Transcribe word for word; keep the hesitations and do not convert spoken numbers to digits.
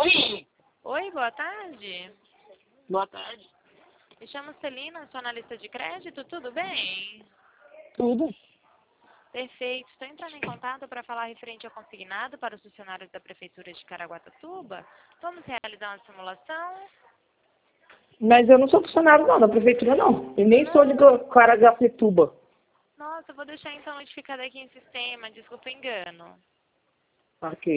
Oi? Oi, boa tarde. Boa tarde. Me chamo Celina, sou analista de crédito, tudo bem? Tudo? Perfeito. Estou entrando em contato para falar referente ao consignado para os funcionários da Prefeitura de Caraguatatuba. Vamos realizar uma simulação? Mas eu não sou funcionário não, da prefeitura não. E nem sou de Caraguatatuba. Nossa, eu vou deixar então notificado aqui em sistema, desculpa o engano. Ok.